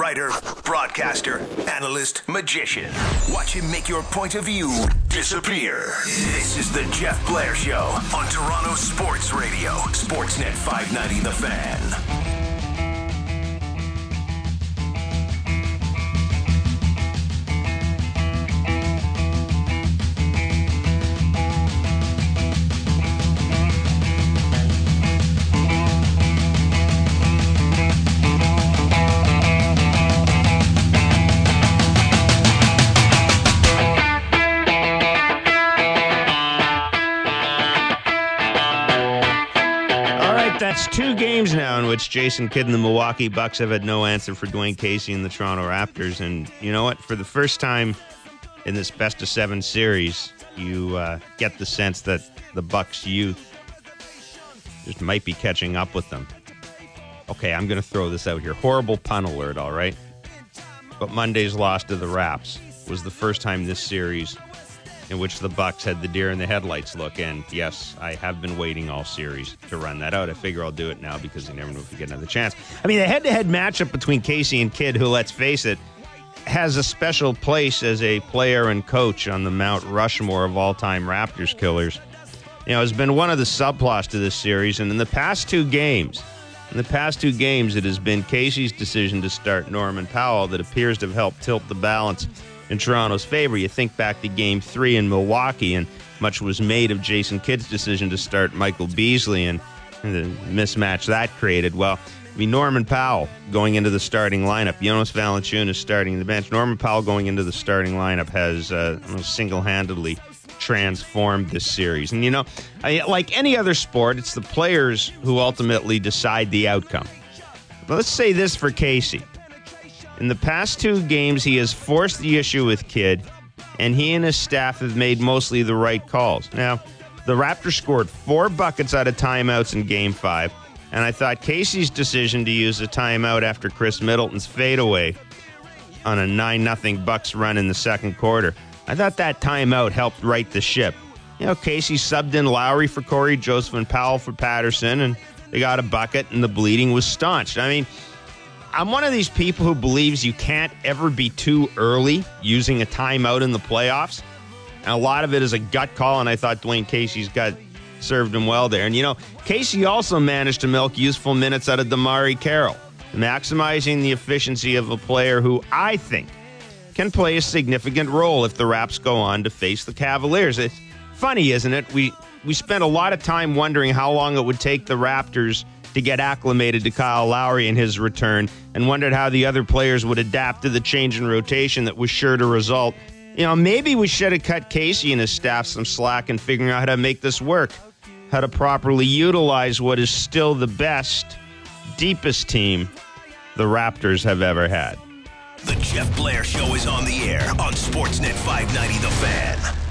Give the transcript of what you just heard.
writer, broadcaster, analyst, magician. Watch him make your point of view disappear. This is the Jeff Blair Show on Toronto Sports Radio. Sportsnet 590 The Fan. That's 2 games now in which Jason Kidd and the Milwaukee Bucks have had no answer for Dwayne Casey and the Toronto Raptors. And you know what? For the first time in this best-of-7 series, you get the sense that the Bucks' youth just might be catching up with them. Okay, I'm going to throw this out here. Horrible pun alert, all right? But Monday's loss to the Raps was the first time this series in which the Bucks had the deer in the headlights look. And yes, I have been waiting all series to run that out. I figure I'll do it now because you never know if you get another chance. I mean, the head-to-head matchup between Casey and Kidd, who, let's face it, has a special place as a player and coach on the Mount Rushmore of all-time Raptors killers, you know, has been one of the subplots to this series. And in the past two games, it has been Casey's decision to start Norman Powell that appears to have helped tilt the balance in Toronto's favor. You think back to Game 3 in Milwaukee, and much was made of Jason Kidd's decision to start Michael Beasley and the mismatch that created. Well, I mean, Norman Powell going into the starting lineup. Jonas Valanciunas starting the bench. Norman Powell going into the starting lineup has single-handedly transformed this series. And, you know, like any other sport, it's the players who ultimately decide the outcome. But let's say this for Casey. In the past 2 games, he has forced the issue with Kidd, and he and his staff have made mostly the right calls. Now, the Raptors scored 4 buckets out of timeouts in Game 5, and I thought Casey's decision to use a timeout after Chris Middleton's fadeaway on a 9-0 Bucks run in the second quarter, I thought that timeout helped right the ship. You know, Casey subbed in Lowry for Corey Joseph and Powell for Patterson, and they got a bucket, and the bleeding was staunched. I mean, I'm one of these people who believes you can't ever be too early using a timeout in the playoffs. And a lot of it is a gut call, and I thought Dwayne Casey's gut served him well there. And, you know, Casey also managed to milk useful minutes out of DeMarre Carroll, maximizing the efficiency of a player who I think can play a significant role if the Raps go on to face the Cavaliers. It's funny, isn't it? We spent a lot of time wondering how long it would take the Raptors to get acclimated to Kyle Lowry and his return, and wondered how the other players would adapt to the change in rotation that was sure to result. You know, maybe we should have cut Casey and his staff some slack in figuring out how to make this work, how to properly utilize what is still the best, deepest team the Raptors have ever had. The Jeff Blair Show is on the air on Sportsnet 590 The Fan.